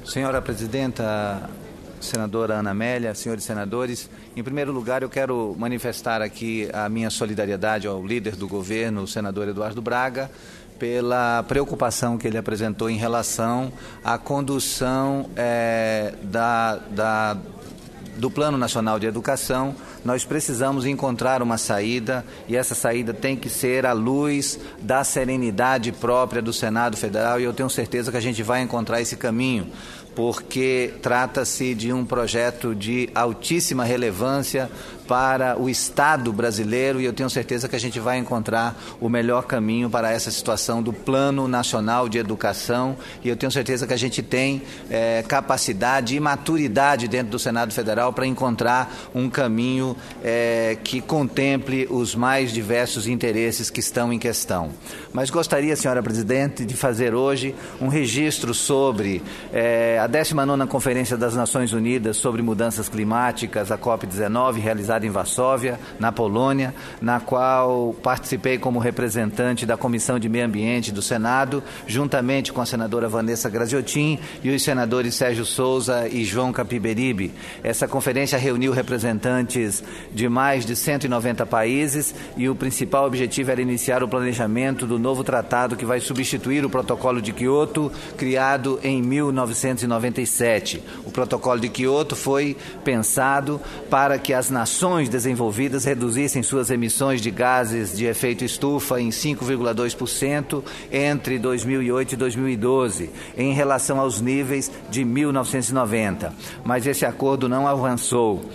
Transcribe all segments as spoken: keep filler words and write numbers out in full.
Senhora Presidenta, Senadora Ana Amélia, senhores senadores, em primeiro lugar eu quero manifestar aqui a minha solidariedade ao líder do governo, o senador Eduardo Braga, pela preocupação que ele apresentou em relação à condução é, da, da, do Plano Nacional de Educação. Nós precisamos encontrar uma saída e essa saída tem que ser à luz da serenidade própria do Senado Federal, e eu tenho certeza que a gente vai encontrar esse caminho, porque trata-se de um projeto de altíssima relevância para o Estado brasileiro, e eu tenho certeza que a gente vai encontrar o melhor caminho para essa situação do Plano Nacional de Educação, e eu tenho certeza que a gente tem é, capacidade e maturidade dentro do Senado Federal para encontrar um caminho é, que contemple os mais diversos interesses que estão em questão. Mas gostaria, senhora Presidente, de fazer hoje um registro sobre é, a décima nona Conferência das Nações Unidas sobre Mudanças Climáticas, a COP dezenove, realizada em Varsóvia, na Polônia, na qual participei como representante da Comissão de Meio Ambiente do Senado, juntamente com a senadora Vanessa Graziotin e os senadores Sérgio Souza e João Capiberibe. Essa conferência reuniu representantes de mais de cento e noventa países e o principal objetivo era iniciar o planejamento do novo tratado que vai substituir o Protocolo de Quioto, criado em mil novecentos e noventa e sete. O Protocolo de Quioto foi pensado para que as nações desenvolvidas reduzissem suas emissões de gases de efeito estufa em cinco vírgula dois por cento entre dois mil e oito e dois mil e doze, em relação aos níveis de mil novecentos e noventa. Mas esse acordo não avançou.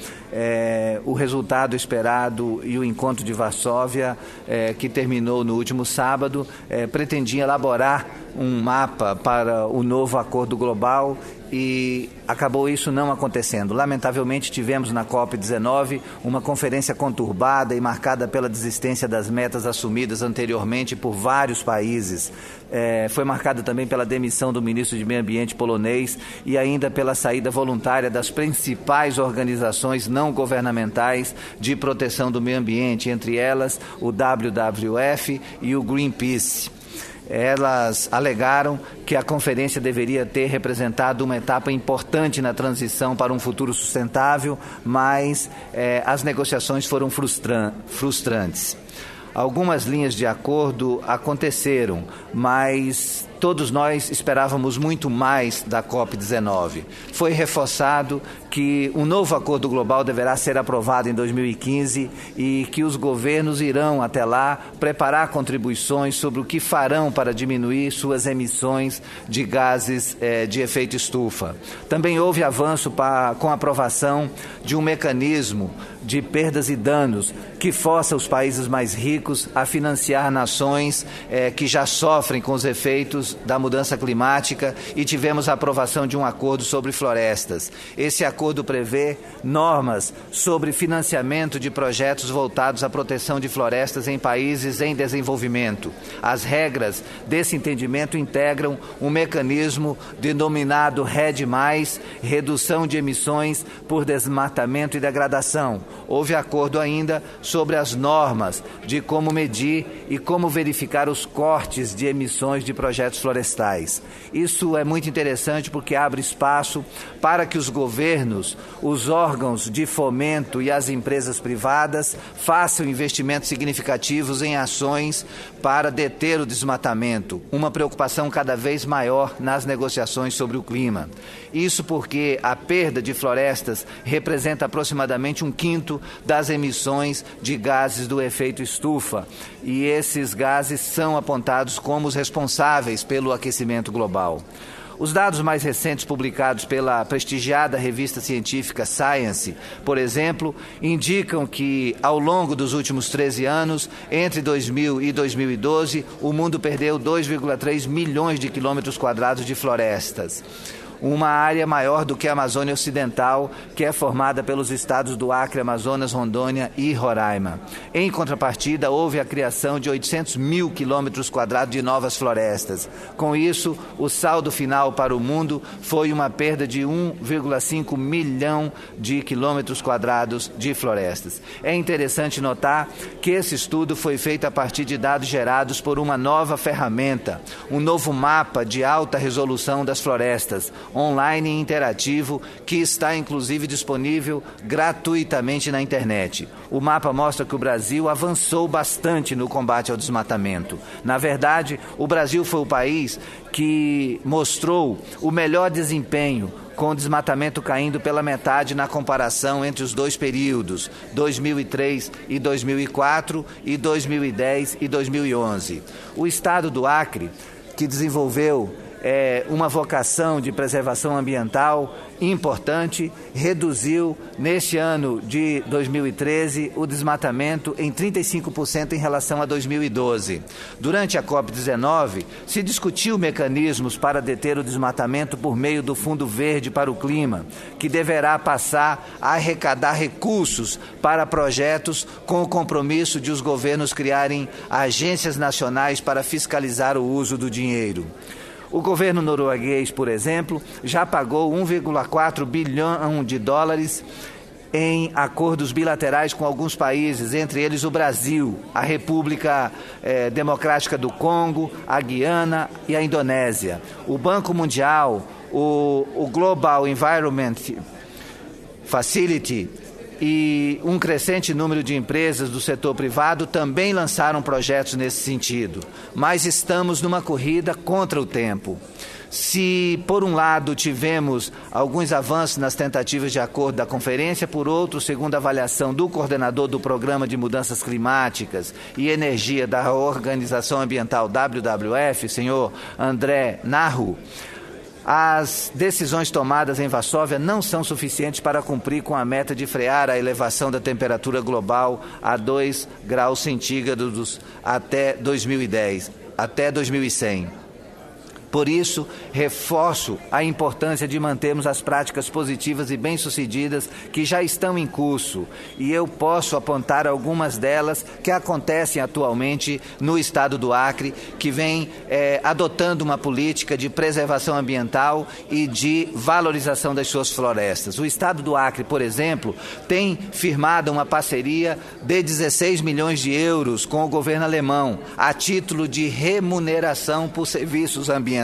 É, o resultado esperado e o encontro de Varsóvia, é, que terminou no último sábado, é, pretendia elaborar um mapa para o novo acordo global e acabou isso não acontecendo. Lamentavelmente, tivemos na COP dezenove uma conferência conturbada e marcada pela desistência das metas assumidas anteriormente por vários países. É, foi marcada também pela demissão do ministro de Meio Ambiente polonês e ainda pela saída voluntária das principais organizações não governamentais de proteção do meio ambiente, entre elas o W W F e o Greenpeace. Elas alegaram que a conferência deveria ter representado uma etapa importante na transição para um futuro sustentável, mas eh, as negociações foram frustran- frustrantes. Algumas linhas de acordo aconteceram, mas todos nós esperávamos muito mais da COP dezenove. Foi reforçado que um novo acordo global deverá ser aprovado em dois mil e quinze e que os governos irão, até lá, preparar contribuições sobre o que farão para diminuir suas emissões de gases eh, de efeito estufa. Também houve avanço pra, com a aprovação de um mecanismo de perdas e danos que força os países mais ricos a financiar nações eh, que já sofrem com os efeitos da mudança climática, e tivemos a aprovação de um acordo sobre florestas. Esse acordo prevê normas sobre financiamento de projetos voltados à proteção de florestas em países em desenvolvimento. As regras desse entendimento integram um mecanismo denominado REDD mais, redução de emissões por desmatamento e degradação. Houve acordo ainda sobre as normas de como medir e como verificar os cortes de emissões de projetos florestais. Isso é muito interessante porque abre espaço para que os governos, os órgãos de fomento e as empresas privadas façam investimentos significativos em ações para deter o desmatamento, uma preocupação cada vez maior nas negociações sobre o clima. Isso porque a perda de florestas representa aproximadamente um quinto das emissões de gases do efeito estufa, e esses gases são apontados como os responsáveis pelo aquecimento global. Os dados mais recentes publicados pela prestigiada revista científica Science, por exemplo, indicam que, ao longo dos últimos treze anos, entre dois mil e dois mil e doze, o mundo perdeu dois vírgula três milhões de quilômetros quadrados de florestas. Uma área maior do que a Amazônia Ocidental, que é formada pelos estados do Acre, Amazonas, Rondônia e Roraima. Em contrapartida, houve a criação de oitocentos mil quilômetros quadrados de novas florestas. Com isso, o saldo final para o mundo foi uma perda de um vírgula cinco milhão de quilômetros quadrados de florestas. É interessante notar que esse estudo foi feito a partir de dados gerados por uma nova ferramenta, um novo mapa de alta resolução das florestas, online e interativo que está inclusive disponível gratuitamente na internet. O mapa mostra que o Brasil avançou bastante no combate ao desmatamento. Na verdade, o Brasil foi o país que mostrou o melhor desempenho, com o desmatamento caindo pela metade na comparação entre os dois períodos, dois mil e três e dois mil e quatro e dois mil e dez e dois mil e onze. O estado do Acre, que desenvolveu é, uma vocação de preservação ambiental importante, reduziu neste ano de dois mil e treze o desmatamento em trinta e cinco por cento em relação a dois mil e doze. Durante a COP dezenove, se discutiu mecanismos para deter o desmatamento por meio do Fundo Verde para o Clima, que deverá passar a arrecadar recursos para projetos com o compromisso de os governos criarem agências nacionais para fiscalizar o uso do dinheiro. O governo norueguês, por exemplo, já pagou um vírgula quatro bilhão de dólares em acordos bilaterais com alguns países, entre eles o Brasil, a República eh, Democrática do Congo, a Guiana e a Indonésia. O Banco Mundial, o, o Global Environment Facility e um crescente número de empresas do setor privado também lançaram projetos nesse sentido. Mas estamos numa corrida contra o tempo. Se, por um lado, tivemos alguns avanços nas tentativas de acordo da conferência, por outro, segundo a avaliação do coordenador do Programa de Mudanças Climáticas e Energia da Organização Ambiental W W F, senhor André Nahu, as decisões tomadas em Varsóvia não são suficientes para cumprir com a meta de frear a elevação da temperatura global a dois graus centígrados até dois mil e dez, até dois mil e cem. Por isso, reforço a importância de mantermos as práticas positivas e bem-sucedidas que já estão em curso, e eu posso apontar algumas delas que acontecem atualmente no estado do Acre, que vem é, adotando uma política de preservação ambiental e de valorização das suas florestas. O estado do Acre, por exemplo, tem firmado uma parceria de dezesseis milhões de euros com o governo alemão, a título de remuneração por serviços ambientais.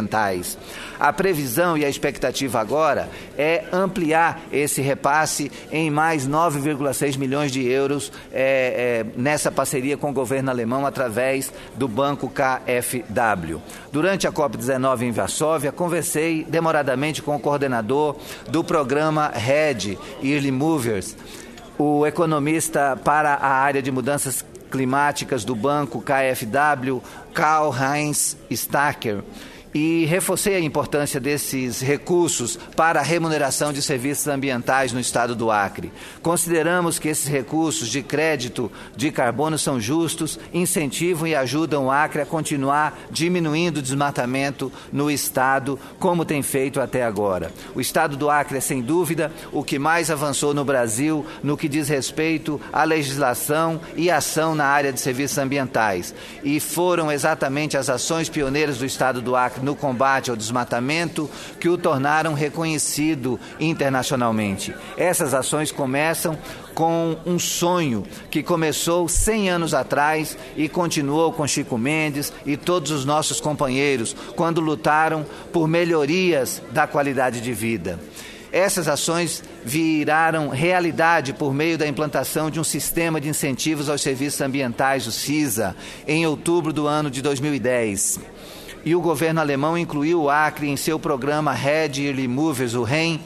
A previsão e a expectativa agora é ampliar esse repasse em mais nove vírgula seis milhões de euros é, é, nessa parceria com o governo alemão através do Banco K F W. Durante a COP dezenove em Varsóvia, conversei demoradamente com o coordenador do programa RED, Early Movers, o economista para a área de mudanças climáticas do Banco K F W, Karl-Heinz Stacker, e reforcei a importância desses recursos para a remuneração de serviços ambientais no estado do Acre. Consideramos que esses recursos de crédito de carbono são justos, incentivam e ajudam o Acre a continuar diminuindo o desmatamento no estado, como tem feito até agora. O estado do Acre é, sem dúvida, o que mais avançou no Brasil no que diz respeito à legislação e ação na área de serviços ambientais. E foram exatamente as ações pioneiras do estado do Acre no combate ao desmatamento que o tornaram reconhecido internacionalmente. Essas ações começam com um sonho que começou cem anos atrás e continuou com Chico Mendes e todos os nossos companheiros quando lutaram por melhorias da qualidade de vida. Essas ações viraram realidade por meio da implantação de um sistema de incentivos aos serviços ambientais, o CISA, em outubro do ano de dois mil e dez. E o governo alemão incluiu o Acre em seu programa RED Early Movers, o REM,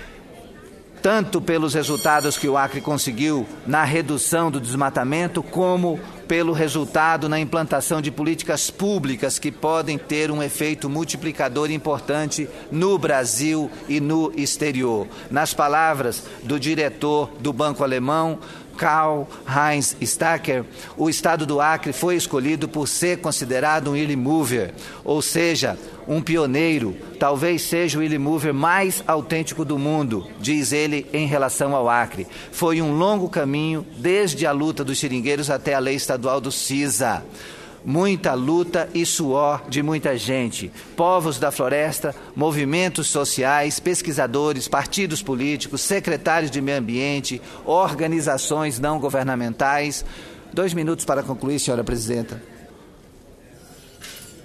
tanto pelos resultados que o Acre conseguiu na redução do desmatamento, como pelo resultado na implantação de políticas públicas que podem ter um efeito multiplicador importante no Brasil e no exterior. Nas palavras do diretor do Banco Alemão, Karl-Heinz Stacker, o estado do Acre foi escolhido por ser considerado um early mover, ou seja, um pioneiro, talvez seja o early mover mais autêntico do mundo, diz ele em relação ao Acre. Foi um longo caminho, desde a luta dos seringueiros até a lei estadual do CISA. Muita luta e suor de muita gente, povos da floresta, movimentos sociais, pesquisadores, partidos políticos, secretários de meio ambiente, organizações não governamentais. Dois minutos para concluir, senhora presidenta.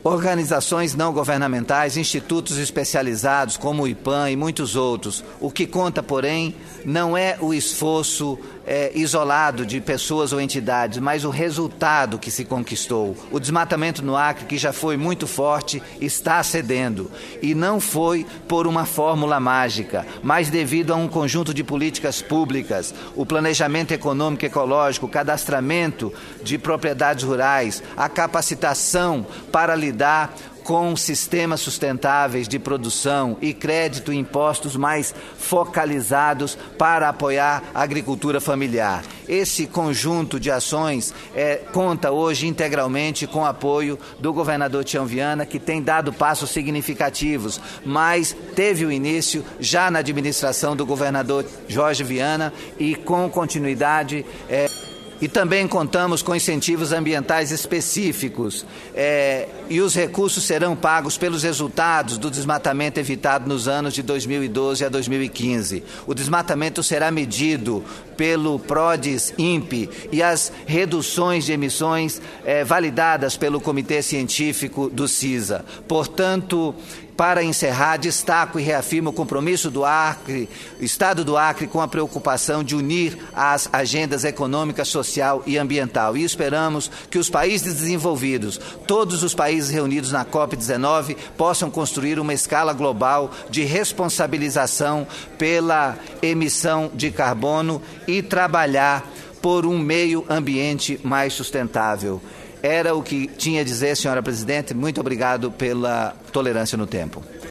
organizações não governamentais, institutos especializados como o IPAM e muitos outros. O que conta, porém, não é o esforço é, isolado de pessoas ou entidades, mas o resultado que se conquistou. O desmatamento no Acre, que já foi muito forte, está cedendo. E não foi por uma fórmula mágica, mas devido a um conjunto de políticas públicas, o planejamento econômico e ecológico, o cadastramento de propriedades rurais, a capacitação para lidar com sistemas sustentáveis de produção e crédito e impostos mais focalizados para apoiar a agricultura familiar. Esse conjunto de ações é, conta hoje integralmente com o apoio do governador Tião Viana, que tem dado passos significativos, mas teve o início já na administração do governador Jorge Viana e com continuidade... É, E também contamos com incentivos ambientais específicos é, e os recursos serão pagos pelos resultados do desmatamento evitado nos anos de dois mil e doze a dois mil e quinze. O desmatamento será medido pelo PRODES INPE e as reduções de emissões é, validadas pelo Comitê Científico do CISA. Portanto, para encerrar, destaco e reafirmo o compromisso do Acre, Estado do Acre, com a preocupação de unir as agendas econômica, social e ambiental. E esperamos que os países desenvolvidos, todos os países reunidos na COP dezenove, possam construir uma escala global de responsabilização pela emissão de carbono e trabalhar por um meio ambiente mais sustentável. Era o que tinha a dizer, senhora presidente. Muito obrigado pela tolerância no tempo.